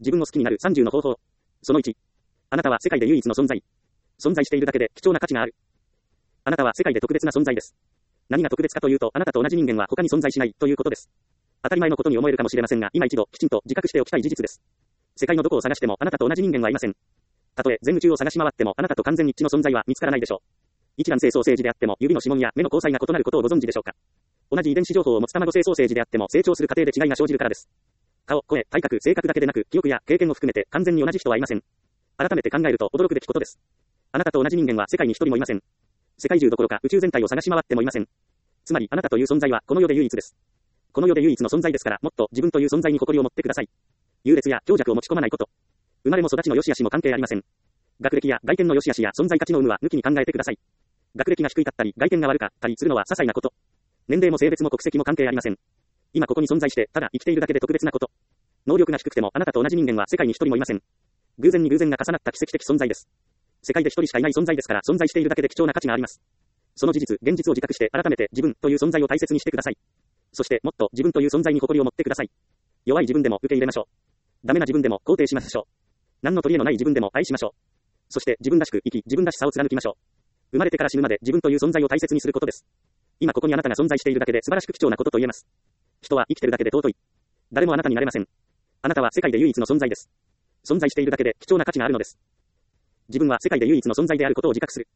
自分を好きになる30の方法。その1。あなたは世界で唯一の存在。存在しているだけで貴重な価値がある。あなたは世界で特別な存在です。何が特別かというと、あなたと同じ人間は他に存在しないということです。当たり前のことに思えるかもしれませんが、今一度きちんと自覚しておきたい事実です。世界のどこを探してもあなたと同じ人間はいません。たとえ全宇宙を探し回ってもあなたと完全一致の存在は見つからないでしょう。一卵性ソーセージであっても指の指紋や目の交際が異なることをご存知でしょうか。同じ遺伝子情報を持つ卵性ソーセージであっても成長する過程で違いが生じるからです。顔、声、体格、性格だけでなく記憶や経験も含めて完全に同じ人はいません。改めて考えると驚くべきことです。あなたと同じ人間は世界に一人もいません。世界中どころか宇宙全体を探し回ってもいません。つまりあなたという存在はこの世で唯一です。この世で唯一の存在ですから、もっと自分という存在に誇りを持ってください。優劣や強弱を持ち込まないこと。生まれも育ちの良し悪しも関係ありません。学歴や外見の良し悪しや存在価値の有無は抜きに考えてください。学歴が低いかったり外見が悪かったりするのは些細なこと。年齢も性別も国籍も関係ありません。今ここに存在してただ生きているだけで特別なこと。能力が低くてもあなたと同じ人間は世界に一人もいません。偶然に偶然が重なった奇跡的存在です。世界で一人しかいない存在ですから存在しているだけで貴重な価値があります。その事実、現実を自覚して改めて自分という存在を大切にしてください。そしてもっと自分という存在に誇りを持ってください。弱い自分でも受け入れましょう。ダメな自分でも肯定しましょう。何の取り柄のない自分でも愛しましょう。そして自分らしく生き、自分らしさを貫きましょう。生まれてから死ぬまで自分という存在を大切にすることです。今ここにあなたが存在しているだけで素晴らしく貴重なことと言えます。人は生きてるだけで尊い。誰もあなたになれません。あなたは世界で唯一の存在です。存在しているだけで貴重な価値があるのです。自分は世界で唯一の存在であることを自覚する。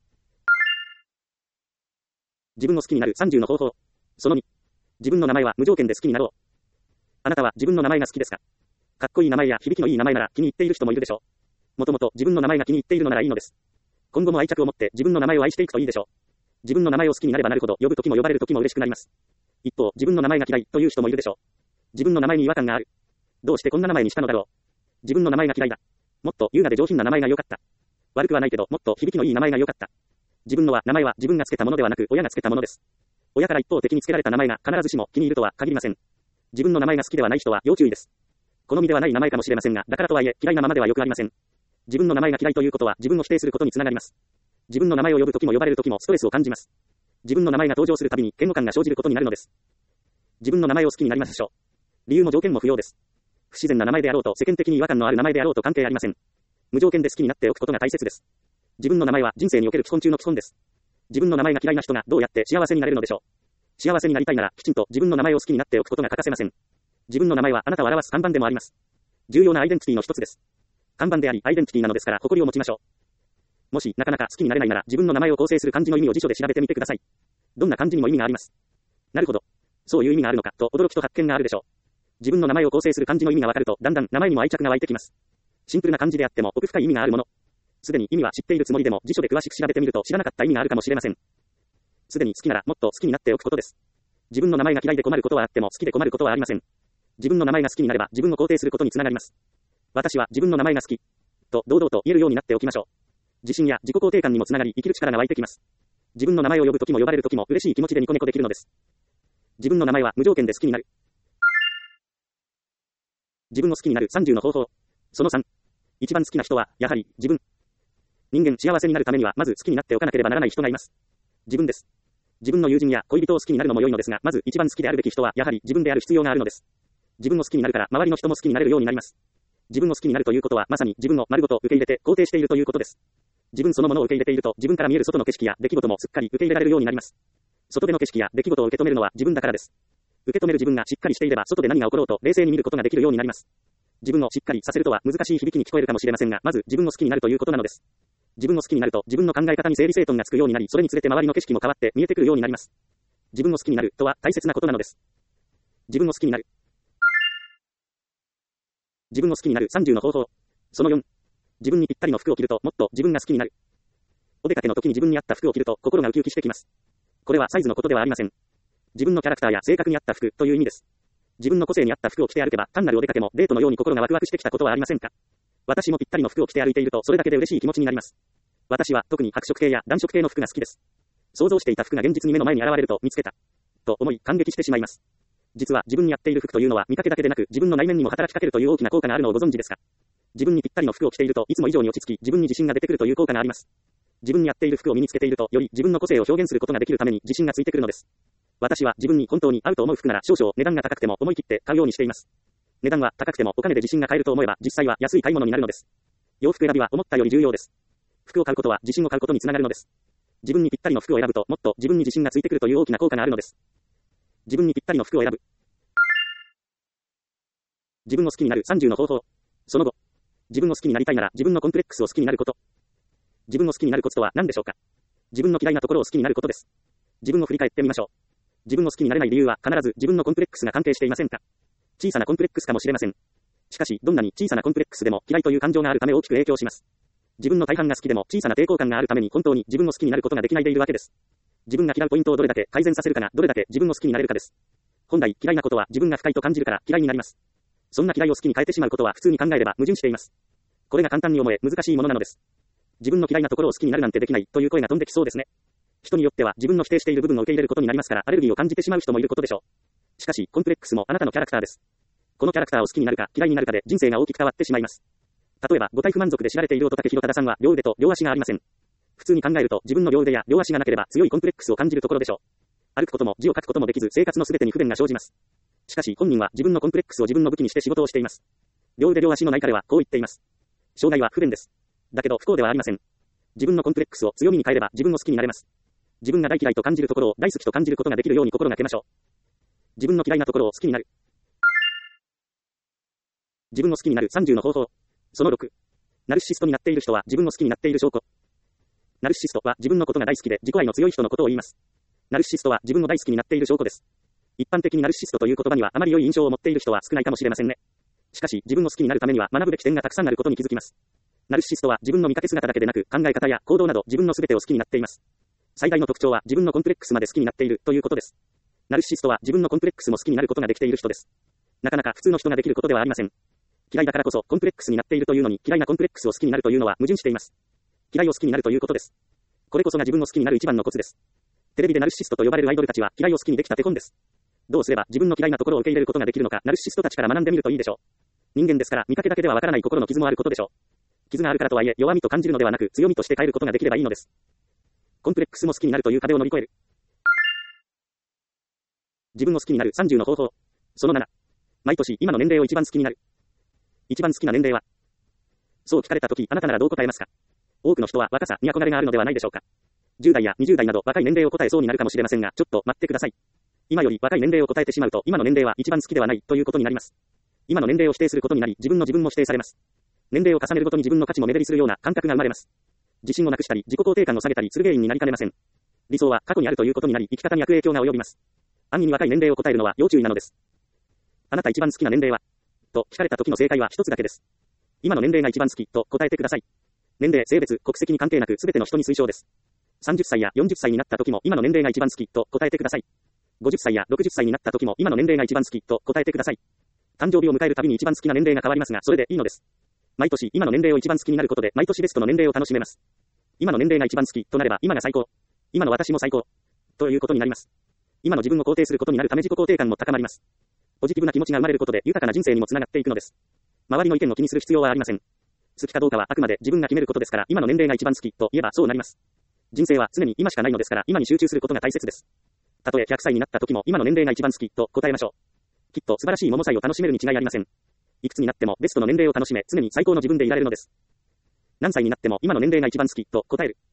自分を好きになる30の方法。その2。自分の名前は無条件で好きになろう。あなたは自分の名前が好きですか？かっこいい名前や響きのいい名前なら気に入っている人もいるでしょう。もともと自分の名前が気に入っているのならいいのです。今後も愛着を持って自分の名前を愛していくといいでしょう。自分の名前を好きになればなるほど呼ぶときも呼ばれるときも嬉しくなります。一方、自分の名前が嫌いという人もいるでしょう。自分の名前に違和感がある。どうしてこんな名前にしたのだろう。自分の名前が嫌いだ。もっと優雅で上品な名前が良かった。悪くはないけどもっと響きのいい名前が良かった。自分の名前は自分がつけたものではなく親がつけたものです。親から一方的につけられた名前が必ずしも気に入るとは限りません。自分の名前が好きではない人は要注意です。好みではない名前かもしれませんが、だからとはいえ嫌いなままではよくありません。自分の名前が嫌いということは自分を否定することにつながります。自分の名前を呼ぶときも呼ばれるときもストレスを感じます。自分の名前が登場するたびに嫌悪感が生じることになるのです。自分の名前を好きになりましょう。理由も条件も不要です。不自然な名前であろうと世間的に違和感のある名前であろうと関係ありません。無条件で好きになっておくことが大切です。自分の名前は人生における基本中の基本です。自分の名前が嫌いな人がどうやって幸せになれるのでしょう。幸せになりたいならきちんと自分の名前を好きになっておくことが欠かせません。自分の名前はあなたを表す看板でもあります。重要なアイデンティティの一つです。看板でありアイデンティティなのですから誇りを持ちましょう。もしなかなか好きになれないなら自分の名前を構成する漢字の意味を辞書で調べてみてください。どんな漢字にも意味があります。なるほど。そういう意味があるのかと驚きと発見があるでしょう。自分の名前を構成する漢字の意味がわかるとだんだん名前にも愛着が湧いてきます。シンプルな漢字であっても奥深い意味があるもの。すでに意味は知っているつもりでも辞書で詳しく調べてみると知らなかった意味があるかもしれません。すでに好きならもっと好きになっておくことです。自分の名前が嫌いで困ることはあっても好きで困ることはありません。自分の名前が好きになれば自分を肯定することにつながります。私は自分の名前が好きと堂々と言えるようになっておきましょう。自信や自己肯定感にもつながり生きる力が湧いてきます。自分の名前を呼ぶときも呼ばれるときも嬉しい気持ちでニコニコできるのです。自分の名前は無条件で好きになる。自分を好きになる30の方法。その3。一番好きな人はやはり自分。人間幸せになるためにはまず好きになっておかなければならない人がいます。自分です。自分の友人や恋人を好きになるのも良いのですが、まず一番好きであるべき人はやはり自分である必要があるのです。自分を好きになるから周りの人も好きになれるようになります。自分を好きになるということはまさに自分を丸ごと受け入れて肯定しているということです。自分そのものを受け入れていると自分から見える外の景色や出来事もすっかり受け入れられるようになります。外での景色や出来事を受け止めるのは自分だからです。受け止める自分がしっかりしていれば外で何が起ころうと冷静に見ることができるようになります。自分をしっかりさせるとは難しい響きに聞こえるかもしれませんが、まず自分を好きになるということなのです。自分を好きになると自分の考え方に整理整頓がつくようになり、それにつれて周りの景色も変わって見えてくるようになります。自分を好きになるとは大切なことなのです。自分を好きになる。自分を好きになる30の方法。その4。自分にぴったりの服を着るともっと自分が好きになる。お出かけの時に自分に合った服を着ると心がウキウキしてきます。これはサイズのことではありません。自分のキャラクターや性格に合った服という意味です。自分の個性に合った服を着て歩けば単なるお出かけもデートのように心がワクワクしてきたことはありませんか？私もぴったりの服を着て歩いているとそれだけで嬉しい気持ちになります。私は特に白色系や暖色系の服が好きです。想像していた服が現実に目の前に現れると見つけたと思い感激してしまいます。実は自分に合っている服というのは見かけだけでなく自分の内面にも働きかけるという大きな効果があるのをご存知ですか？自分にぴったりの服を着ているといつも以上に落ち着き自分に自信が出てくるという効果があります。自分に合っている服を身につけているとより自分の個性を表現することができるために自信がついてくるのです。私は自分に本当に合うと思う服なら少々値段が高くても思い切って買うようにしています。 値段は高くてもお金で自信が買えると思えば実際は安い買い物になるのです。洋服選びは思ったより重要です。服を買うことは自信を買うことにつながるのです。自分にぴったりの服を選ぶともっと自分に自信がついてくるという大きな効果があるのです。自分にぴったりの服を選ぶ。自分を好きになる30の方法。その後、自分を好きになりたいなら自分のコンプレックスを好きになること。自分を好きになるコツとは何でしょうか。自分の嫌いなところを好きになることです。自分を振り返ってみましょう。自分を好きになれない理由は必ず自分のコンプレックスが関係していませんか。小さなコンプレックスかもしれません。しかし、どんなに小さなコンプレックスでも嫌いという感情があるため大きく影響します。自分の大半が好きでも小さな抵抗感があるために本当に自分を好きになることができないでいるわけです。自分が嫌うポイントをどれだけ改善させるかがどれだけ自分を好きになれるかです。本来嫌いなことは自分が不快と感じるから嫌いになります。そんな嫌いを好きに変えてしまうことは普通に考えれば矛盾しています。これが簡単に思え難しいものなのです。自分の嫌いなところを好きになるなんてできないという声が飛んできそうですね。人によっては自分の否定している部分を受け入れることになりますからアレルギーを感じてしまう人もいることでしょう。しかしコンプレックスもあなたのキャラクターです。このキャラクターを好きになるか嫌いになるかで人生が大きく変わってしまいます。例えば五体不満足で知られている乙武宏忠さんは両腕と両足がありません。普通に考えると自分の両腕や両足がなければ強いコンプレックスを感じるところでしょう。歩くことも字を書くこともできず生活のすべてに不便が生じます。しかし本人は自分のコンプレックスを自分の武器にして仕事をしています。両腕両足のない彼はこう言っています。障害は不便です。だけど不幸ではありません。自分のコンプレックスを強みに変えれば自分を好きになれます。自分が大嫌いと感じるところを大好きと感じることができるように心がけましょう。自分の嫌いなところを好きになる。自分を好きになる30の方法。その6。ナルシストになっている人は自分を好きになっている証拠。ナルシストは自分のことが大好きで自己愛の強い人のことを言います。ナルシストは自分の大好きになっている証拠です。一般的にナルシストという言葉にはあまり良い印象を持っている人は少ないかもしれませんね。しかし自分を好きになるためには学ぶべき点がたくさんあることに気づきます。ナルシストは自分の見かけ姿だけでなく考え方や行動など自分の全てを好きになっています。最大の特徴は自分のコンプレックスまで好きになっているということです。ナルシストは自分のコンプレックスも好きになることができている人です。なかなか普通の人ができることではありません。嫌いだからこそコンプレックスになっているというのに嫌いなコンプレックスを好きになるというのは矛盾しています。嫌いを好きになるということです。これこそが自分を好きになる一番のコツです。テレビでナルシストと呼ばれるアイドルたちは嫌いを好きにできた手本です。どうすれば自分の嫌いなところを受け入れることができるのかナルシストたちから学んでみるといいでしょう。人間ですから見かけだけではわからない心の傷もあることでしょう。傷があるからとはいえ弱みと感じるのではなく強みとして変えることができればいいのです。コンプレックスも好きになるという壁を乗り越える。自分を好きになる30の方法。その7。毎年今の年齢を一番好きになる。一番好きな年齢は。そう聞かれたときあなたならどう答えますか。多くの人は若さに憧れがあるのではないでしょうか。10代や20代など若い年齢を答えそうになるかもしれませんがちょっと待ってください。今より若い年齢を答えてしまうと今の年齢は一番好きではないということになります。今の年齢を否定することになり自分の自分も否定されます。年齢を重ねるごとに自分の価値も目減りするような感覚が生まれます。自信をなくしたり自己肯定感を下げたりする原因になりかねません。理想は過去にあるということになり生き方に悪影響が及びます。安易に若い年齢を答えるのは要注意なのです。あなた一番好きな年齢はと聞かれた時の正解は一つだけです。今の年齢が一番好きと答えてください。年齢、性別、国籍に関係なく全ての人に推奨です。30歳や40歳になった時も今の年齢が一番好きと答えてください。50歳や60歳になった時も今の年齢が一番好きと答えてください。誕生日を迎えるたびに一番好きな年齢が変わりますがそれでいいのです。毎年今の年齢を一番好きになることで毎年ベストの年齢を楽しめます。今の年齢が一番好きとなれば今が最高。今の私も最高。ということになります。今の自分を肯定することになるため自己肯定感も高まります。ポジティブな気持ちが生まれることで豊かな人生にもつながっていくのです。周りの意見を気にする必要はありません。好きかどうかはあくまで自分が決めることですから今の年齢が一番好きと言えばそうなります。人生は常に今しかないのですから今に集中することが大切です。たとえ100歳になった時も今の年齢が一番好きと答えましょう。きっと素晴らしい桃菜を楽しめるに違いありません。いくつになってもベストの年齢を楽しめ常に最高の自分でいられるのです。何歳になっても今の年齢が一番好きと答える。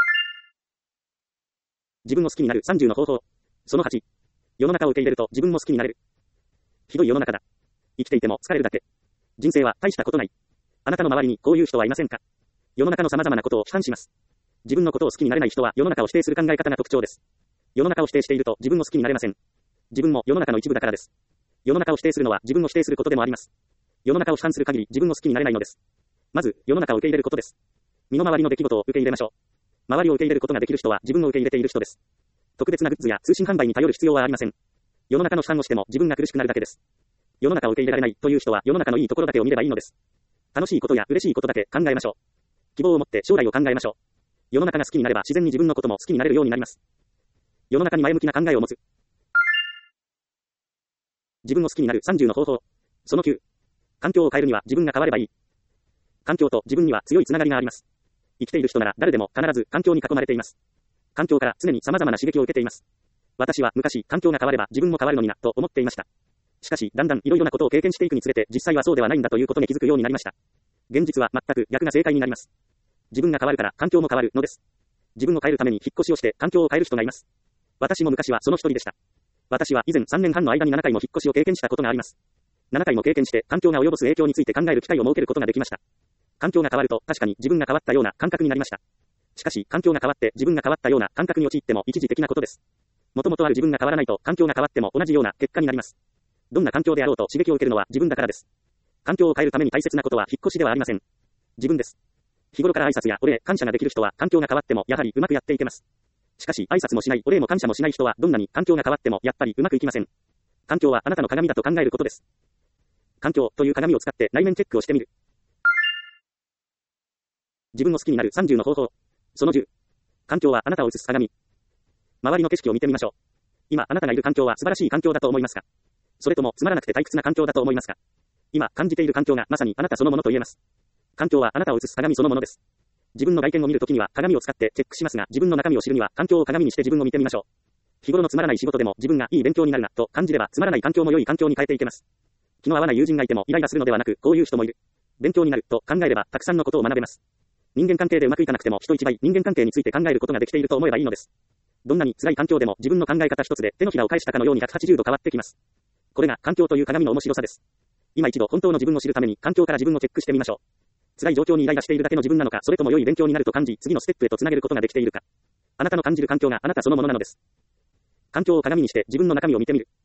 自分を好きになる30の方法。その8。世の中を受け入れると自分も好きになれる。ひどい世の中だ。生きていても疲れるだけ。人生は大したことない。あなたの周りにこういう人はいませんか。世の中の様々なことを批判します。自分のことを好きになれない人は世の中を否定する考え方が特徴です。世の中を否定していると自分を好きになれません。自分も世の中の一部だからです。世の中を否定するのは自分を否定することでもあります。世の中を批判する限り自分を好きになれないのです。まず、世の中を受け入れることです。身の回りの出来事を受け入れましょう。周りを受け入れることができる人は自分を受け入れている人です。特別なグッズや通信販売に頼る必要はありません。世の中の批判をしても自分が苦しくなるだけです。世の中を受け入れられないという人は世の中のいいところだけを見ればいいのです。楽しいことや嬉しいことだけ考えましょう。希望を持って将来を考えましょう。世の中が好きになれば自然に自分のことも好きになれるようになります。世の中に前向きな考えを持つ。自分を好きになる30の方法。その9。環境を変えるには自分が変わればいい。環境と自分には強いつながりがあります。生きている人なら誰でも必ず環境に囲まれています。環境から常に様々な刺激を受けています。私は昔環境が変われば自分も変わるのになと思っていました。 しかし、だんだんいろいろなことを経験していくにつれて、実際はそうではないんだということに気づくようになりました。現実は全く逆が正解になります。自分が変わるから環境も変わるのです。自分を変えるために引っ越しをして環境を変える人がいます。私も昔はその一人でした。私は以前3年半の間に7回も引っ越しを経験したことがあります。7回も経験して環境が及ぼす影響について考える機会を設けることができました。環境が変わると確かに自分が変わったような感覚になりました。しかし、環境が変わって自分が変わったような感覚に陥っても一時的なことです。もともとある自分が変わらないと環境が変わっても同じような結果になります。どんな環境であろうと刺激を受けるのは自分だからです。環境を変えるために大切なことは引っ越しではありません。自分です。日頃から挨拶やお礼、感謝ができる人は環境が変わってもやはりうまくやっていけます。しかし、挨拶もしない、お礼も感謝もしない人はどんなに環境が変わってもやっぱりうまくいきません。環境はあなたの鏡だと考えることです。環境という鏡を使って内面チェックをしてみる。自分を好きになる30の方法。その10。環境はあなたを映す鏡。周りの景色を見てみましょう。今あなたがいる環境は素晴らしい環境だと思いますか？それともつまらなくて退屈な環境だと思いますか？今感じている環境がまさにあなたそのものと言えます。環境はあなたを映す鏡そのものです。自分の外見を見るときには鏡を使ってチェックしますが、自分の中身を知るには環境を鏡にして自分を見てみましょう。日頃のつまらない仕事でも自分がいい勉強になるなと感じれば、つまらない環境も良い環境に変えていけます。気の合わない友人がいてもイライラするのではなく、こういう人もいる。勉強になると考えればたくさんのことを学べます。人間関係でうまくいかなくても人一倍人間関係について考えることができていると思えばいいのです。どんなに辛い環境でも自分の考え方一つで手のひらを返したかのように180度変わってきます。これが環境という鏡の面白さです。今一度本当の自分を知るために環境から自分をチェックしてみましょう。辛い状況にイライラしているだけの自分なのか、それとも良い勉強になると感じ、次のステップへとつなげることができているか。あなたの感じる環境があなたそのものなのです。環境を鏡にして自分の中身を見てみる。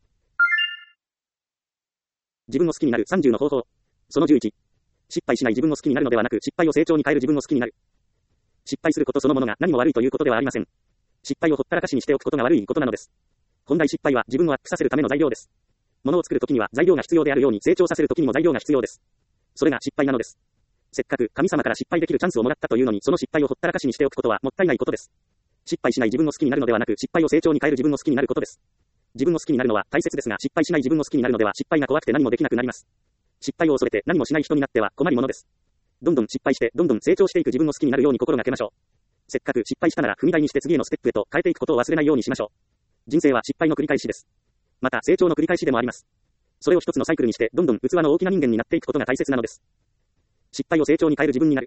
自分を好きになる30の方法。その11。失敗しない自分を好きになるのではなく、失敗を成長に変える自分を好きになる。失敗することそのものが何も悪いということではありません。失敗をほったらかしにしておくことが悪いことなのです。本来失敗は自分をアップさせるための材料です。物を作るときには材料が必要であるように、成長させるときにも材料が必要です。それが失敗なのです。せっかく神様から失敗できるチャンスをもらったというのに、その失敗をほったらかしにしておくことはもったいないことです。失敗しない自分を好きになるのではなく、失敗を成長に変える自分を好きになることです。自分を好きになるのは大切ですが、失敗しない自分を好きになるのでは失敗が怖くて何もできなくなります。失敗を恐れて何もしない人になっては困りものです。どんどん失敗してどんどん成長していく自分を好きになるように心がけましょう。せっかく失敗したなら踏み台にして次へのステップへと変えていくことを忘れないようにしましょう。人生は失敗の繰り返しです。また成長の繰り返しでもあります。それを一つのサイクルにしてどんどん器の大きな人間になっていくことが大切なのです。失敗を成長に変える自分になる。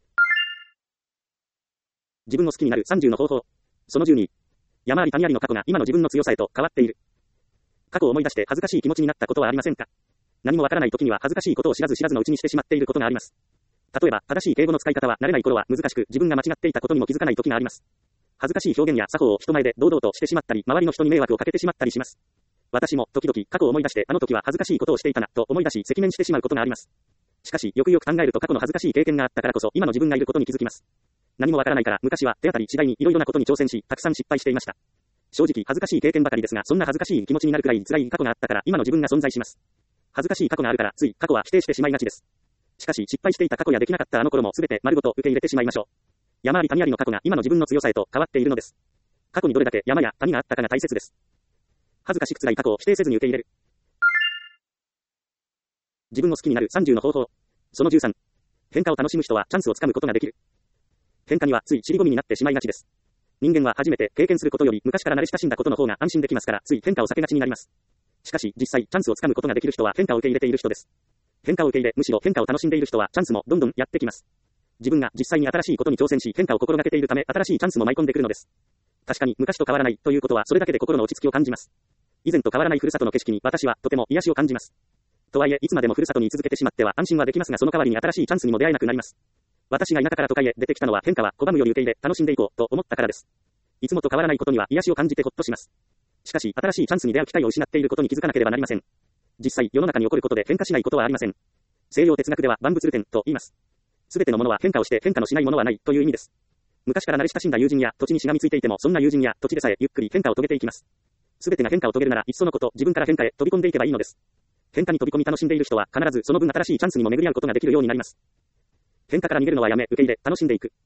自分を好きになる30の方法。その12。山あり谷ありの過去が今の自分の強さへと変わっている。過去を思い出して恥ずかしい気持ちになったことはありませんか？何もわからない時には恥ずかしいことを知らず知らずのうちにしてしまっていることがあります。例えば、正しい敬語の使い方は慣れない頃は難しく、自分が間違っていたことにも気づかない時があります。恥ずかしい表現や作法を人前で堂々としてしまったり、周りの人に迷惑をかけてしまったりします。私も時々過去を思い出して、あの時は恥ずかしいことをしていたなと思い出し赤面してしまうことがあります。しかし、よくよく考えると過去の恥ずかしい経験があったからこそ今の自分がいることに気づきます。何もわからないから昔は手当たり次第にいろいろなことに挑戦し、たくさん失敗していました。正直恥ずかしい経験ばかりですが、そんな恥ずかしい気持ちになるくらい辛い過去があったから今の自分が存在します。恥ずかしい過去があるからつい過去は否定してしまいがちです。しかし失敗していた過去やできなかったあの頃もすべて丸ごと受け入れてしまいましょう。山あり谷ありの過去が今の自分の強さへと変わっているのです。過去にどれだけ山や谷があったかが大切です。恥ずかしく辛い過去を否定せずに受け入れる。自分を好きになる30の方法。その13。変化を楽しむ人はチャンスをつかむことができる。変化にはつい尻込みになってしまいがちです。人間は初めて経験することより昔から慣れ親しんだことの方が安心できますから、つい変化を避けがちになります。しかし実際チャンスをつかむことができる人は変化を受け入れている人です。変化を受け入れ、むしろ変化を楽しんでいる人はチャンスもどんどんやってきます。自分が実際に新しいことに挑戦し変化を心がけているため、新しいチャンスも舞い込んでくるのです。確かに昔と変わらないということはそれだけで心の落ち着きを感じます。以前と変わらないふるさとの景色に私はとても癒しを感じます。とはいえいつまでもふるさとに居続けてしまっては安心はできますが、その代わりに新しいチャンスにも出会えなくなります。私が田舎から都会へ出てきたのは変化は拒むより受け入れ楽しんでいこうと思ったからです。いつもと変わらないことには癒しを感じてほっとします。しかし新しいチャンスに出会う機会を失っていることに気づかなければなりません。実際世の中に起こることで変化しないことはありません。西洋哲学では万物流転と言います。すべてのものは変化をして変化のしないものはないという意味です。昔から慣れ親しんだ友人や土地にしがみついていても、そんな友人や土地でさえゆっくり変化を遂げていきます。すべてが変化を遂げるならいっそのこと自分から変化へ飛び込んでいけばいいのです。変化に飛び込み楽しんでいる人は必ずその分新しいチャンスにも巡り合うことができるようになります。変化から逃げるのはやめ、受け入れ楽しんでいく。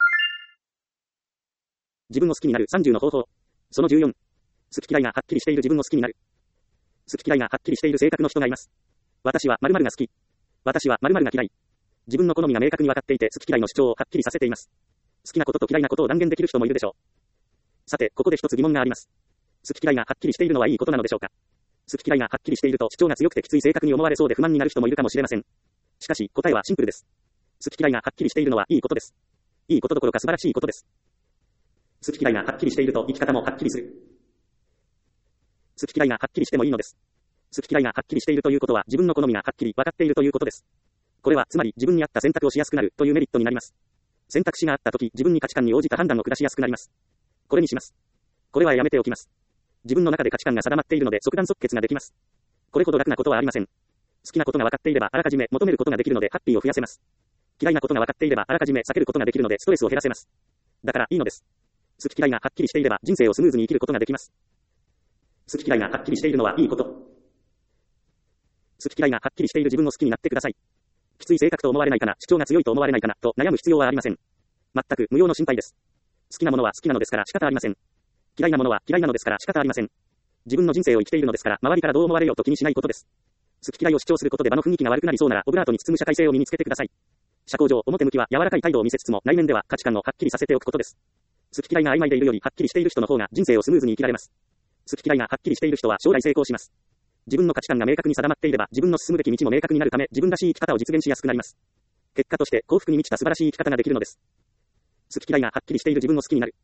自分を好きになる30の方法。その14。好き嫌いがはっきりしている自分を好きになる。好き嫌いがはっきりしている性格の人がいます。私は〇〇が好き。私は〇〇が嫌い。自分の好みが明確に分かっていて好き嫌いの主張をはっきりさせています。好きなことと嫌いなことを断言できる人もいるでしょう。さて、ここで一つ疑問があります。好き嫌いがはっきりしているのはいいことなのでしょうか。 好き嫌いがはっきりしていると主張が強くてきつい性格に思われそうで不満になる人もいるかもしれません。しかし、答えはシンプルです。好き嫌いがはっきりしているのはいいことです。いいことどころか素晴らしいことです。好き嫌いがはっきりしていると生き方もはっきりする。好き嫌いがはっきりしてもいいのです。好き嫌いがはっきりしているということは自分の好みがはっきり分かっているということです。これはつまり自分に合った選択をしやすくなるというメリットになります。選択肢があったとき自分に価値観に応じた判断を下しやすくなります。これにします。これはやめておきます。自分の中で価値観が定まっているので即断即決ができます。これほど楽なことはありません。好きなことが分かっていればあらかじめ求めることができるのでハッピーを増やせます。嫌いなことが分かっていればあらかじめ避けることができるのでストレスを減らせます。だからいいのです。好き嫌いがはっきりしていれば人生をスムーズに生きることができます。好き嫌いがはっきりしているのはいいこと。好き嫌いがはっきりしている自分を好きになってください。きつい性格と思われないかな、主張が強いと思われないかな、と悩む必要はありません。全く無用の心配です。好きなものは好きなのですから仕方ありません。嫌いなものは嫌いなのですから仕方ありません。自分の人生を生きているのですから、周りからどう思われようと気にしないことです。好き嫌いを主張することで場の雰囲気が悪くなりそうなら、オブラートに包む社会性を身につけてください。社交上、表向きは柔らかい態度を見せつつも、内面では価値観をはっきりさせておくことです。好き嫌いが曖昧でいるより、はっきりしている人の方が人生をスムーズに生きられます。好き嫌いがはっきりしている人は将来成功します。自分の価値観が明確に定まっていれば、自分の進むべき道も明確になるため、自分らしい生き方を実現しやすくなります。結果として幸福に満ちた素晴らしい生き方ができるのです。好き嫌いがはっきりしている自分を好きになる。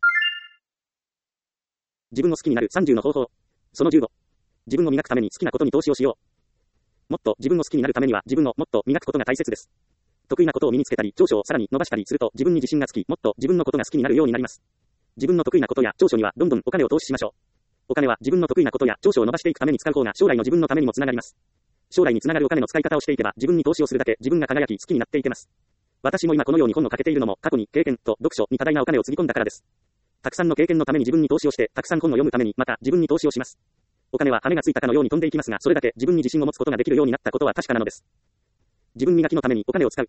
自分を好きになる30の方法。その15。自分を磨くために好きなことに投資をしよう。もっと自分を好きになるためには自分をもっと磨くことが大切です。得意なことを身につけたり、長所をさらに伸ばしたりすると自分に自信がつき、もっと自分のことが好きになるようになります。自分の得意なことや長所にはどんどんお金を投資しましょう。お金は自分の得意なことや長所を伸ばしていくために使う方が将来の自分のためにもつながります。将来につながるお金の使い方をしていけば自分に投資をするだけ自分が輝き好きになっていけます。私も今このように本を書けているのも過去に経験と読書に多大なお金をつぎ込んだからです。たくさんの経験のために自分に投資をして、たくさん本を読むためにまた自分に投資をします。お金は羽がついたかのように飛んでいきますが、それだけ自分に自信を持つことができるようになったことは確かなのです。自分磨きのためにお金を使う。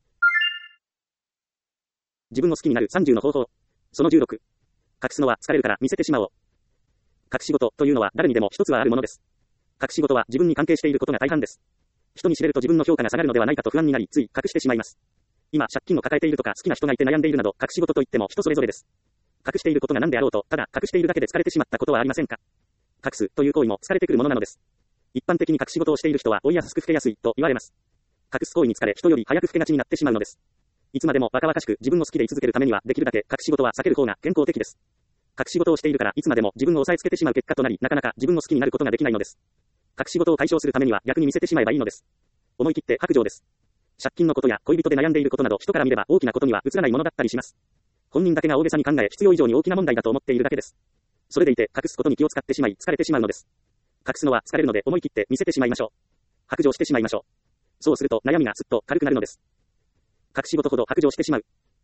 自分を好きになる30の方法。その16。隠すのは疲れるから見せてしまおう。隠し事というのは誰にでも一つはあるものです。隠し事は自分に関係していることが大半です。人に知れると自分の評価が下がるのではないかと不安になり、つい隠してしまいます。今借金を抱えているとか好きな人がいて悩んでいるなど隠し事といっても人それぞれです。隠していることが何であろうと、ただ隠しているだけで疲れてしまったことはありませんか？隠すという行為も疲れてくるものなのです。一般的に隠し事をしている人は老いやすく老けやすいと言われます。隠す行為に疲れ人より早く老けがちになってしまうのです。いつまでも若々しく自分を好きでい続けるためにはできるだけ隠し事は避ける方が健康的です。隠し事をしているからいつまでも自分を抑えつけてしまう結果となり、なかなか自分を好きになることができないのです。隠し事を解消するためには逆に見せてしまえばいいのです。思い切って白状です。借金のことや恋人で悩んでいることなど人から見れば大きなことには映らないものだったりします。本人だけが大げさに考え必要以上に大きな問題だと思っているだけです。それでいて隠すことに気を使ってしまい疲れてしまうのです。隠すのは疲れるので思い切って見せてしまいましょう。白状してしまいましょう。そうすると悩みがすっと軽くなるのです。隠し事ほど白状してしまう。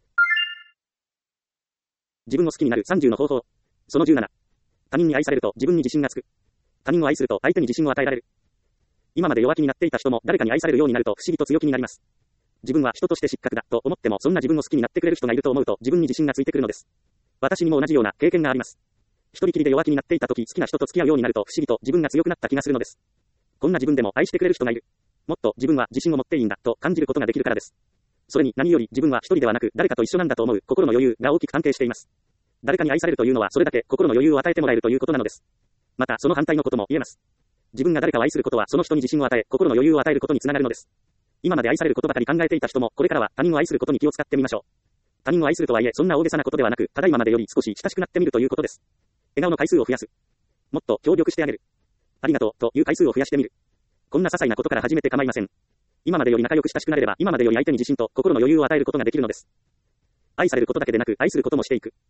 自分を好きになる30の方法。その17。他人に愛されると自分に自信がつく。他人を愛すると相手に自信を与えられる。今まで弱気になっていた人も誰かに愛されるようになると不思議と強気になります。自分は人として失格だと思ってもそんな自分を好きになってくれる人がいると思うと自分に自信がついてくるのです。私にも同じような経験があります。一人きりで弱気になっていた時好きな人と付き合うようになると不思議と自分が強くなった気がするのです。こんな自分でも愛してくれる人がいる。もっと自分は自信を持っていいんだと感じることができるからです。それに何より自分は一人ではなく誰かと一緒なんだと思う心の余裕が大きく関係しています。誰かに愛されるというのはそれだけ心の余裕を与えてもらえるということなのです。またその反対のことも言えます。自分が誰かを愛することはその人に自信を与え、心の余裕を与えることにつながるのです。今まで愛されることばかり考えていた人もこれからは他人を愛することに気を使ってみましょう。他人を愛するとはいえそんな大げさなことではなく、ただいままでより少し親しくなってみるということです。笑顔の回数を増やす。もっと協力してあげる。ありがとうという回数を増やしてみる。こんな些細なことから始めて構いません。今までより仲良く親しくなれれば今までより相手に自信と心の余裕を与えることができるのです。愛されることだけでなく愛することもしていく。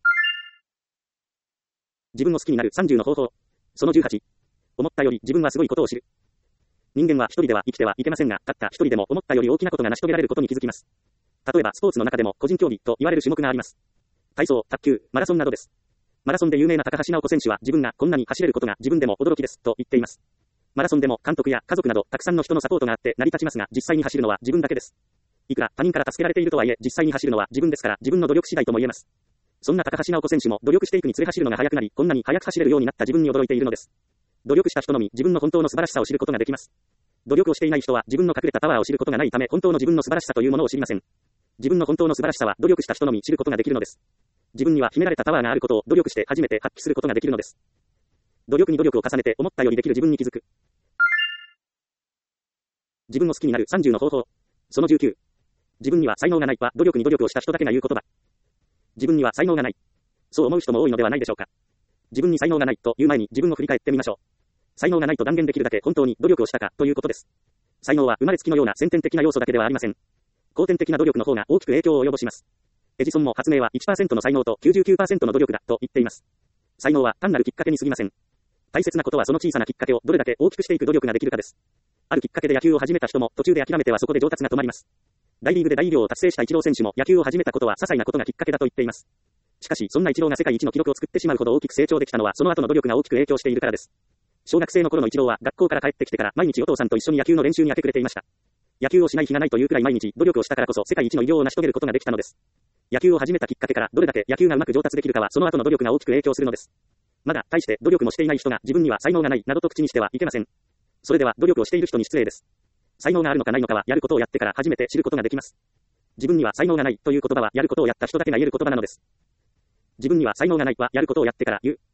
自分を好きになる30の方法。その18。思ったより自分はすごいことを知る。人間は一人では生きてはいけませんが、たった一人でも思ったより大きなことが成し遂げられることに気づきます。例えばスポーツの中でも個人競技と言われる種目があります。体操、卓球、マラソンなどです。マラソンで有名な高橋尚子選手は自分がこんなに走れることが自分でも驚きですと言っています。マラソンでも監督や家族などたくさんの人のサポートがあって成り立ちますが、実際に走るのは自分だけです。いくら他人から助けられているとはいえ実際に走るのは自分ですから自分の努力次第とも言えます。そんな高橋尚子選手も努力していくにつれ走るのが速くなり、こんなに速く走れるようになった自分に驚いているのです。努力した人のみ自分の本当の素晴らしさを知ることができます。努力をしていない人は自分の隠れたパワーを知ることがないため本当の自分の素晴らしさというものを知りません。自分の本当の素晴らしさは努力した人のみ知ることができるのです。自分には秘められたパワーがあることを努力して初めて発揮することができるのです。 努力に努力を重ねて思ったよりできる自分に気づく。自分を好きになる30の方法。その19。自分には才能がないは努力に努力をした人だけが言う言葉。自分には才能がない。そう思う人も多いのではないでしょうか。自分に才能がないという前に自分を振り返ってみましょう。才能がないと断言できるだけ本当に努力をしたかということです。才能は生まれつきのような先天的な要素だけではありません。後天的な努力の方が大きく影響を及ぼします。エジソンも発明は 1% の才能と 99% の努力だと言っています。才能は単なるきっかけに過ぎません。大切なことはその小さなきっかけをどれだけ大きくしていく努力ができるかです。あるきっかけで野球を始めた人も途中で諦めてはそこで上達が止まります。大リーグで大偉業を達成したイチロー選手も野球を始めたことは些細なことがきっかけだと言っています。しかしそんなイチローが世界一の記録を作ってしまうほど大きく成長できたのはその後の努力が大きく影響しているからです。小学生の頃のイチローは学校から帰ってきてから毎日お父さんと一緒に野球の練習に明け暮れていました。野球をしない日がないというくらい毎日努力をしたからこそ世界一の偉業を成し遂げることができたのです。野球を始めたきっかけからどれだけ野球がうまく上達できるかはその後の努力が大きく影響するのです。まだ大して努力もしていない人が自分には才能がないなどと口にしてはいけません。それでは努力をしている人に失礼です。才能があるのかないのかはやることをやってから初めて知ることができます。自分には才能がないという言葉はやることをやった人だけが言える言葉なのです。自分には才能がないはやることをやってから言う。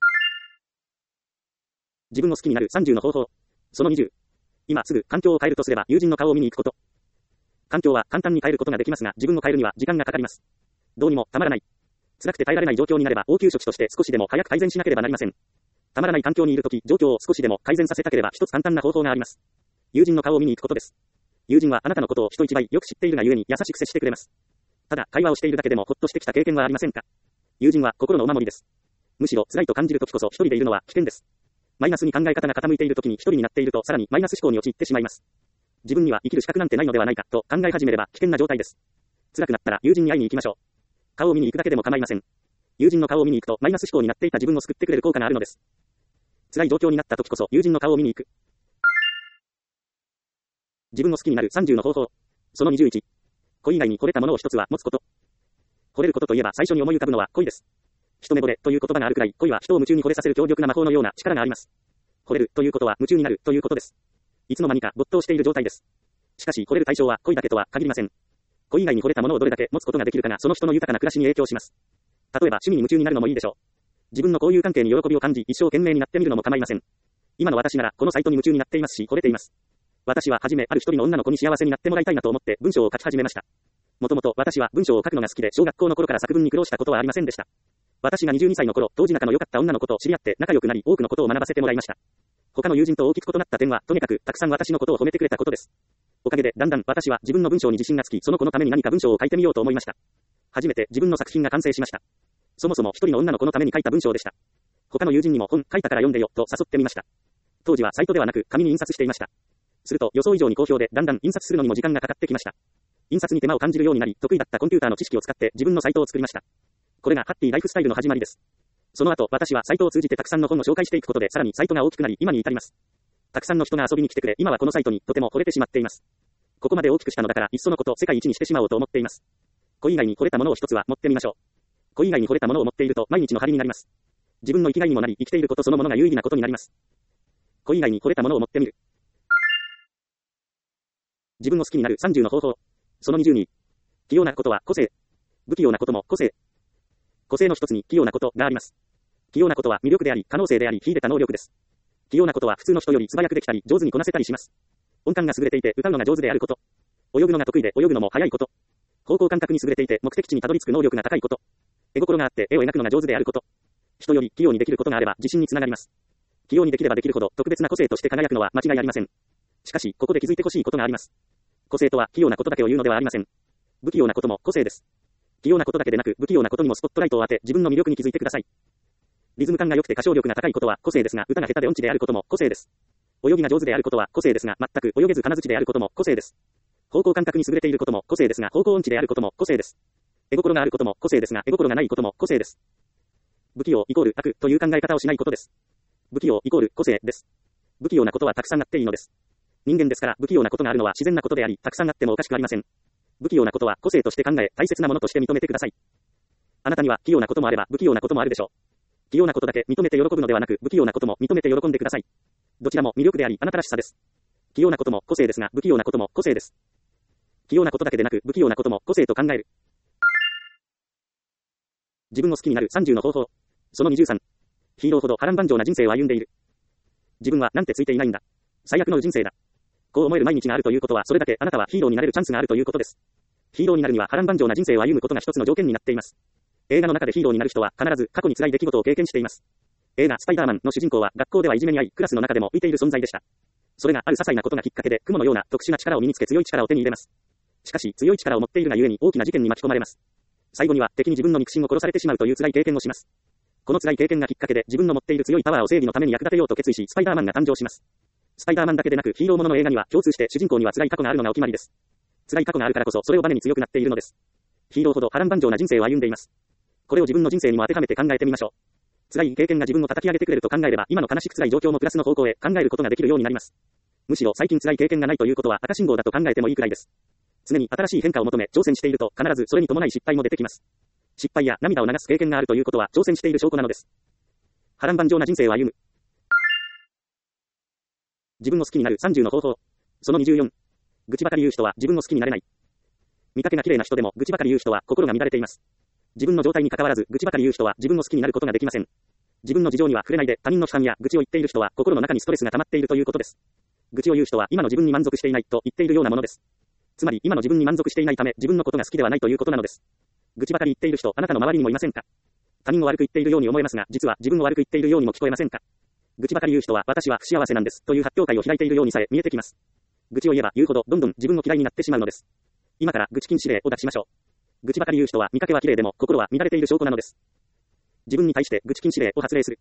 自分を好きになる30の方法。その20。今すぐ環境を変えるとすれば友人の顔を見に行くこと。環境は簡単に変えることができますが自分を変えるには時間がかかります。どうにもたまらない。辛くて耐えられない状況になれば応急処置として少しでも早く改善しなければなりません。たまらない環境にいるとき状況を少しでも改善させたければ一つ簡単な方法があります。友人の顔を見に行くことです。友人はあなたのことを人一倍よく知っているがゆえに優しく接してくれます。ただ会話をしているだけでもほっとしてきた経験はありませんか。友人は心のお守りです。むしろ辛いと感じるときこそ一人でいるのは危険です。マイナスに考え方が傾いているときに一人になっているとさらにマイナス思考に陥ってしまいます。自分には生きる資格なんてないのではないかと考え始めれば危険な状態です。辛くなったら友人に会いに行きましょう。顔を見に行くだけでも構いません。友人の顔を見に行くとマイナス思考になっていた自分を救ってくれる効果があるのです。辛い状況になったときこそ友人の顔を見に行く。自分を好きになる30の方法。その21。恋以外に惚れたものを一つは持つこと。惚れることといえば最初に思い浮かぶのは恋です。一目惚れという言葉があるくらい恋は人を夢中に惚れさせる強力な魔法のような力があります。惚れるということは夢中になるということです。いつの間にか没頭している状態です。しかし惚れる対象は恋だけとは限りません。恋以外に惚れたものをどれだけ持つことができるかがその人の豊かな暮らしに影響します。例えば趣味に夢中になるのもいいでしょう。自分の交友関係に喜びを感じ一生懸命になってみるのも構いません。今の私ならこのサイトに夢中になっていますし惚れています。私ははじめある一人の女の子に幸せになってもらいたいなと思って文章を書き始めました。もともと私は文章を書くのが好きで小学校の頃から作文に苦労したことはありませんでした。私が22歳の頃、当時仲の良かった女の子と知り合って仲良くなり多くのことを学ばせてもらいました。他の友人と大きく異なった点はとにかくたくさん私のことを褒めてくれたことです。おかげでだんだん私は自分の文章に自信がつきその子のために何か文章を書いてみようと思いました。初めて自分の作品が完成しました。そもそも一人の女の子のために書いた文章でした。他の友人にも本書いたから読んでよと誘ってみました。当時はサイトではなく紙に印刷していました。すると予想以上に好評でだんだん印刷するのにも時間がかかってきました。印刷に手間を感じるようになり得意だったコンピューターの知識を使って自分のサイトを作りました。これがハッピーライフスタイルの始まりです。その後私はサイトを通じてたくさんの本を紹介していくことでさらにサイトが大きくなり今に至ります。たくさんの人が遊びに来てくれ今はこのサイトにとても惚れてしまっています。ここまで大きくしたのだからいっそのこと世界一にしてしまおうと思っています。恋以外に惚れたものを一つは持ってみましょう。恋以外に惚れたものを持っていると毎日の張りになります。自分の生きがいにもなり生きていることそのものが有意義なことになります。恋以外に惚れたものを持ってみる。自分を好きになる30の方法。その20に。器用なことは個性。不器用なことも個性。個性の一つに器用なことがあります。器用なことは魅力であり可能性であり秀でた能力です。器用なことは普通の人より素早くできたり上手にこなせたりします。音感が優れていて歌うのが上手であること。泳ぐのが得意で泳ぐのも早いこと。方向感覚に優れていて目的地にたどり着く能力が高いこと。絵心があって絵を描くのが上手であること。人より器用にできることがあれば自信につながります。器用にできればできるほど特別な個性として輝くのは間違いありません。しかしここで気づいてほしいことがあります。個性とは器用なことだけを言うのではありません。不器用なことも個性です。器用なことだけでなく不器用なことにもスポットライトを当て自分の魅力に気づいてください。リズム感が良くて歌唱力が高いことは個性ですが歌が下手で音痴であることも個性です。泳ぎが上手であることは個性ですが全く泳げず金槌であることも個性です。方向感覚に優れていることも個性ですが方向音痴であることも個性です。絵心があることも個性ですが絵心がないことも個性です。不器用イコール悪という考え方をしないことです。不器用イコール個性です。不器用なことはたくさんあっていいのです。人間ですから不器用なことがあるのは自然なことであり、たくさんあってもおかしくありません。不器用なことは個性として考え、大切なものとして認めてください。あなたには器用なこともあれば不器用なこともあるでしょう。器用なことだけ認めて喜ぶのではなく、不器用なことも認めて喜んでください。どちらも魅力であり、あなたらしさです。器用なことも個性ですが、不器用なことも個性です。器用なことだけでなく、不器用なことも個性と考える。自分を好きになる30の方法。その23。 ヒーローほど波乱万丈な人生を歩んでいる。自分はなんてついていないんだ。最悪の人生だ。こう思える毎日があるということは、それだけあなたはヒーローになれるチャンスがあるということです。ヒーローになるには波乱万丈な人生を歩むことが一つの条件になっています。映画の中でヒーローになる人は必ず過去に辛い出来事を経験しています。映画スパイダーマンの主人公は学校ではいじめに遭い、クラスの中でも浮いている存在でした。それがある些細なことがきっかけで雲のような特殊な力を身につけ強い力を手に入れます。しかし強い力を持っているがゆえに大きな事件に巻き込まれます。最後には敵に自分の肉親を殺されてしまうという辛い経験をします。この辛い経験がきっかけで自分の持っている強いパワーを正義のために役立てようと決意し、スパイダーマンが誕生します。スパイダーマンだけでなくヒーローものの映画には共通して主人公には辛い過去があるのがお決まりです。辛い過去があるからこそそれをバネに強くなっているのです。ヒーローほど波乱万丈な人生を歩んでいます。これを自分の人生にも当てはめて考えてみましょう。辛い経験が自分を叩き上げてくれると考えれば、今の悲しく辛い状況もプラスの方向へ考えることができるようになります。むしろ最近辛い経験がないということは赤信号だと考えてもいいくらいです。常に新しい変化を求め挑戦していると必ずそれに伴い失敗も出てきます。失敗や涙を流す経験があるということは挑戦している証拠なのです。波乱万丈な人生を歩む。自分を好きになる30の方法。その24。愚痴ばかり言う人は自分を好きになれない。見かけが綺麗な人でも愚痴ばかり言う人は心が乱れています。自分の状態に関わらず愚痴ばかり言う人は自分を好きになることができません。自分の事情には触れないで他人の批判や愚痴を言っている人は心の中にストレスが溜まっているということです。愚痴を言う人は今の自分に満足していないと言っているようなものです。つまり今の自分に満足していないため自分のことが好きではないということなのです。愚痴ばかり言っている人、あなたの周りにもいませんか？他人を悪く言っているように思えますが、実は自分を悪く言っているようにも聞こえませんか？愚痴ばかり言う人は私は不幸せなんですという発表会を開いているようにさえ見えてきます。愚痴を言えば言うほどどんどん自分を嫌いになってしまうのです。今から愚痴禁止令を出しましょう。愚痴ばかり言う人は見かけは綺麗でも心は乱れている証拠なのです。自分に対して愚痴禁止令を発令する。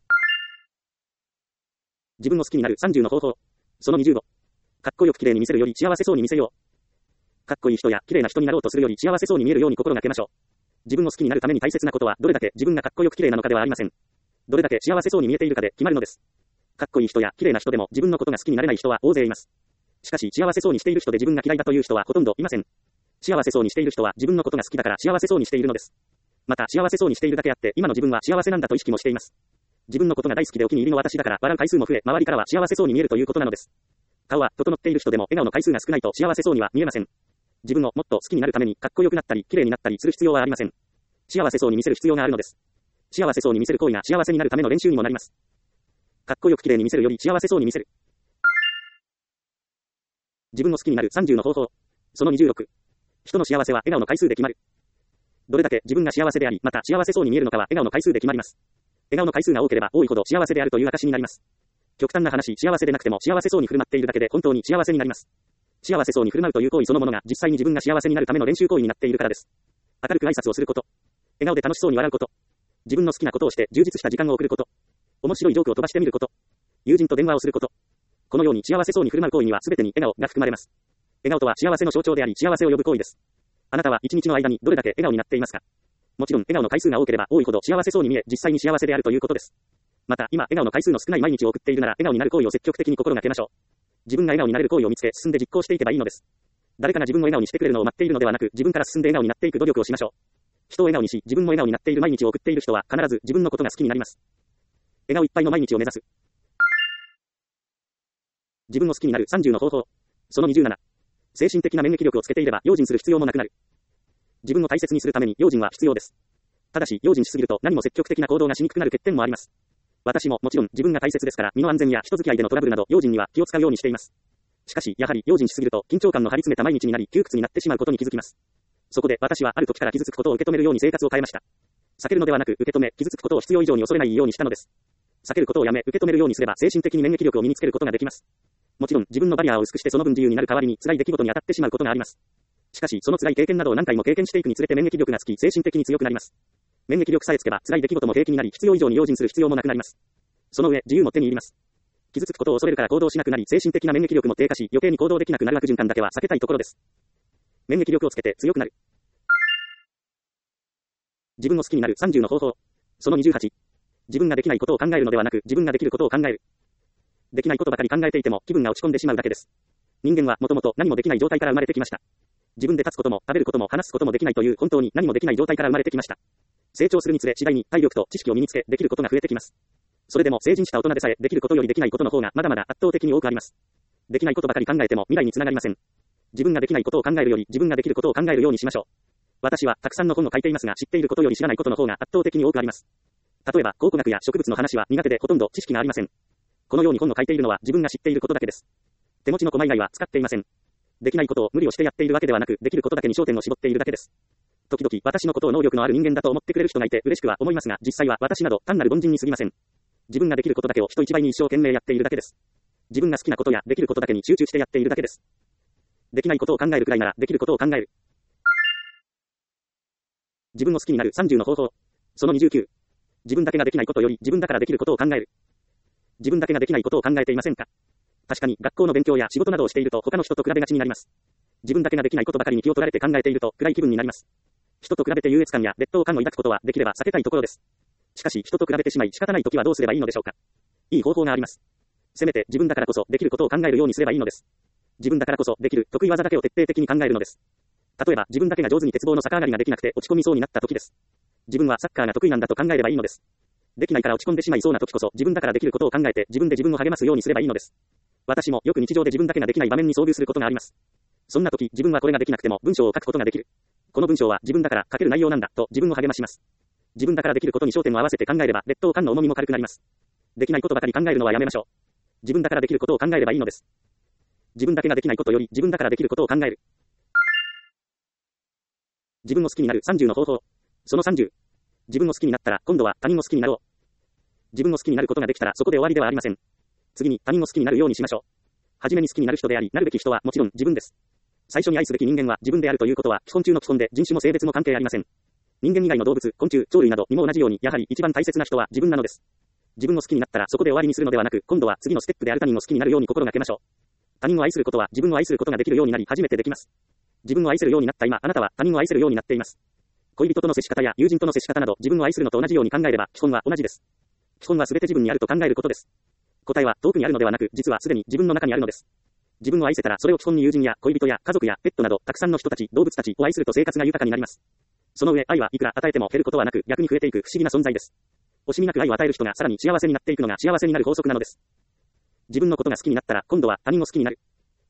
自分を好きになる30の方法。その25。かっこよく綺麗に見せるより幸せそうに見せよう。かっこいい人や綺麗な人になろうとするより幸せそうに見えるように心がけましょう。自分を好きになるために大切なことはどれだけ自分がかっこよく綺麗なのかではありません。どれだけ幸せそうに見えているかで決まるのです。かっこいい人や綺麗な人でも自分のことが好きになれない人は大勢います。しかし幸せそうにしている人で自分が嫌いだという人はほとんどいません。幸せそうにしている人は自分のことが好きだから幸せそうにしているのです。また幸せそうにしているだけあって今の自分は幸せなんだと意識もしています。自分のことが大好きでお気に入りの私だから笑う回数も増え、周りからは幸せそうに見えるということなのです。顔は整っている人でも笑顔の回数が少ないと幸せそうには見えません。自分をもっと好きになるためにかっこよくなったり綺麗になったりする必要はありません。幸せそうに見せる必要があるのです。幸せそうに見せる行為が幸せになるための練習にもなります。かっこよく綺麗に見せるより幸せそうに見せる。自分を好きになる30の方法。その26。人の幸せは笑顔の回数で決まる。どれだけ自分が幸せであり、また幸せそうに見えるのかは笑顔の回数で決まります。笑顔の回数が多ければ多いほど幸せであるという証になります。極端な話、幸せでなくても幸せそうに振る舞っているだけで本当に幸せになります。幸せそうに振る舞うという行為そのものが実際に自分が幸せになるための練習行為になっているからです。明るく挨拶をすること。笑顔で楽しそうに笑うこと。自分の好きなことをして充実した時間を送ること。面白いジョークを飛ばしてみること。友人と電話をすること。このように幸せそうに振る舞う行為には全てに笑顔が含まれます。笑顔とは幸せの象徴であり幸せを呼ぶ行為です。あなたは一日の間にどれだけ笑顔になっていますか？もちろん笑顔の回数が多ければ多いほど幸せそうに見え、実際に幸せであるということです。また今笑顔の回数の少ない毎日を送っているなら笑顔になる行為を積極的に心がけましょう。自分が笑顔になれる行為を見つけ進んで実行していけばいいのです。誰かが自分を笑顔にしてくれるのを待っているのではなく、自分から進んで笑顔になっていく努力をしましょう。人を笑顔にし、自分も笑顔になっている毎日を送っている人は必ず自分のことが好きになります。笑顔いっぱいの毎日を目指す。自分を好きになる30の方法。その27。精神的な免疫力をつけていれば用心する必要もなくなる。自分を大切にするために用心は必要です。ただし用心しすぎると何も積極的な行動がしにくくなる欠点もあります。私ももちろん自分が大切ですから身の安全や人付き合いでのトラブルなど用心には気を使うようにしています。しかしやはり用心しすぎると緊張感の張り詰めた毎日になり窮屈になってしまうことに気づきます。そこで私はある時から傷つくことを受け止めるように生活を変えました。避けるのではなく受け止め、傷つくことを必要以上に恐れないようにしたのです。避けることをやめ受け止めるようにすれば精神的に免疫力を身につけることができます。もちろん自分のバリアを薄くしてその分自由になる代わりに辛い出来事に当たってしまうことがあります。しかしその辛い経験などを何回も経験していくにつれて免疫力がつき精神的に強くなります。免疫力さえつけば辛い出来事も平気になり必要以上に用心する必要もなくなります。その上自由も手に入ります。傷つくことを恐れるから行動しなくなり精神的な免疫力も低下し余計に行動できなくなる悪循環だけは避けたいところです。免疫力をつけて強くなる。自分を好きになる30の方法。その28。自分ができないことを考えるのではなく自分ができることを考える。できないことばかり考えていても気分が落ち込んでしまうだけです。人間はもともと何もできない状態から生まれてきました。自分で立つことも食べることも話すこともできないという本当に何もできない状態から生まれてきました。成長するにつれ次第に体力と知識を身につけできることが増えてきます。それでも成人した大人でさえできることよりできないことの方がまだまだ圧倒的に多くあります。できないことばかり考えても未来につながりません。自分ができないことを考えるより自分ができることを考えるようにしましょう。私はたくさんの本を書いていますが知っていることより知らないことの方が圧倒的に多くあります。 例えば、考古学や植物の話は苦手でほとんど知識がありません。このように本を書いているのは自分が知っていることだけです。手持ちの駒以外は使っていません。できないことを無理をしてやっているわけではなく、できることだけに焦点を絞っているだけです。時々、私のことを能力のある人間だと思ってくれる人がいて嬉しくは思いますが、実際は私など単なる凡人に過ぎません。自分ができることだけを人一倍に一生懸命やっているだけです。自分が好きなことやできることだけに集中してやっているだけです。できないことを考えるくらいならできることを考える。自分の好きになる30の方法。その29。自分だけができないことより自分だからできることを考える。自分だけができないことを考えていませんか？確かに学校の勉強や仕事などをしていると他の人と比べがちになります。自分だけができないことばかりに気を取られて考えていると暗い気分になります。人と比べて優越感や劣等感を抱くことはできれば避けたいところです。しかし人と比べてしまい仕方ないときはどうすればいいのでしょうか？いい方法があります。せめて自分だからこそできることを考えるようにすればいいのです。自分だからこそできる得意技だけを徹底的に考えるのです。例えば自分だけが上手に鉄棒の逆上がりができなくて落ち込みそうになった時です。自分はサッカーが得意なんだと考えればいいのです。できないから落ち込んでしまいそうな時こそ自分だからできることを考えて自分で自分を励ますようにすればいいのです。私もよく日常で自分だけができない場面に遭遇することがあります。そんな時自分はこれができなくても文章を書くことができる。この文章は自分だから書ける内容なんだと自分を励まします。自分だからできることに焦点を合わせて考えれば劣等感の重みも軽くなります。できないことばかり考えるのはやめましょう。自分だからできることを考えればいいのです。自分だけができないことより自分だからできることを考える。自分を好きになる30の方法。その30。自分を好きになったら今度は他人を好きになろう。自分を好きになることができたらそこで終わりではありません。次に他人を好きになるようにしましょう。はじめに好きになる人であり、なるべき人はもちろん自分です。最初に愛すべき人間は自分であるということは基本中の基本で人種も性別も関係ありません。人間以外の動物、昆虫、鳥類などにも同じようにやはり一番大切な人は自分なのです。自分を好きになったらそこで終わりにするのではなく、今度は次のステップである他人を好きになるように心がけましょう。他人を愛することは自分を愛することができるようになり初めてできます。自分を愛せるようになった今、あなたは他人を愛せるようになっています。恋人との接し方や友人との接し方など自分を愛するのと同じように考えれば基本は同じです。基本は全て自分にあると考えることです。答えは遠くにあるのではなく、実はすでに自分の中にあるのです。自分を愛せたらそれを基本に友人や恋人や家族やペットなどたくさんの人たち、動物たちを愛すると生活が豊かになります。その上、愛はいくら与えても減ることはなく逆に増えていく不思議な存在です。惜しみなく愛を与える人がさらに幸せになっていくのが幸せになる法則なのです。自分のことが好きになったら今度は他人を好きになる。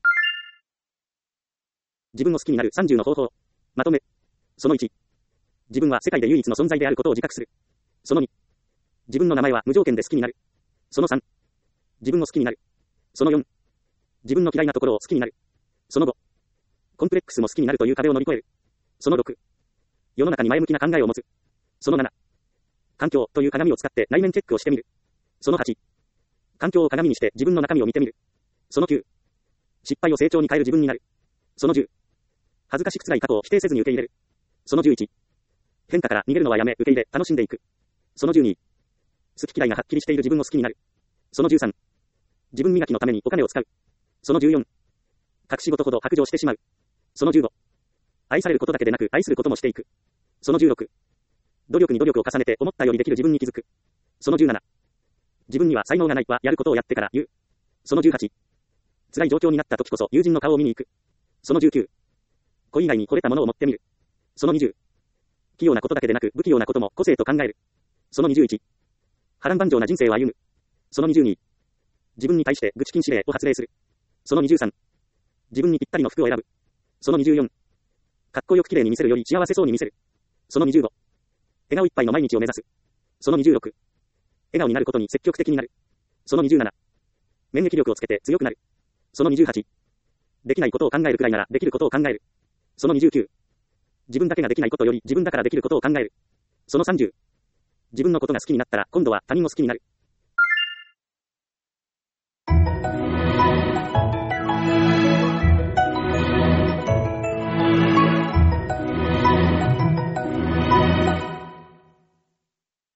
自分を好きになる30の方法。まとめ。その1。自分は世界で唯一の存在であることを自覚する。その2。自分の名前は無条件で好きになる。その3。自分を好きになる。その4。自分の嫌いなところを好きになる。その5。コンプレックスも好きになるという壁を乗り越える。その6。世の中に前向きな考えを持つ。その7。環境という鏡を使って内面チェックをしてみる。その8。環境を鏡にして自分の中身を見てみる。その9。失敗を成長に変える自分になる。その10。恥ずかしく辛い過去を否定せずに受け入れる。その11。変化から逃げるのはやめ、受け入れ、楽しんでいく。その12。好き嫌いがはっきりしている自分を好きになる。その13。自分磨きのためにお金を使う。その14。隠し事ほど白状してしまう。その15。愛されることだけでなく愛することもしていく。その16。努力に努力を重ねて思ったよりできる自分に気づく。その17。自分には才能がないはやることをやってから言う。その18。辛い状況になった時こそ友人の顔を見に行く。その19。恋以外に惚れたものを持ってみる。その20。器用なことだけでなく不器用なことも個性と考える。その21。波乱万丈な人生を歩む。その22。自分に対して愚痴禁止令を発令する。その23。自分にぴったりの服を選ぶ。その24。かっこよく綺麗に見せるより幸せそうに見せる。その25。笑顔いっぱいの毎日を目指す。その26。笑顔になることに積極的になる。その27。免疫力をつけて強くなる。その28。できないことを考えるくらいならできることを考える。その29。自分だけができないことより自分だからできることを考える。その30。自分のことが好きになったら今度は他人を好きになる。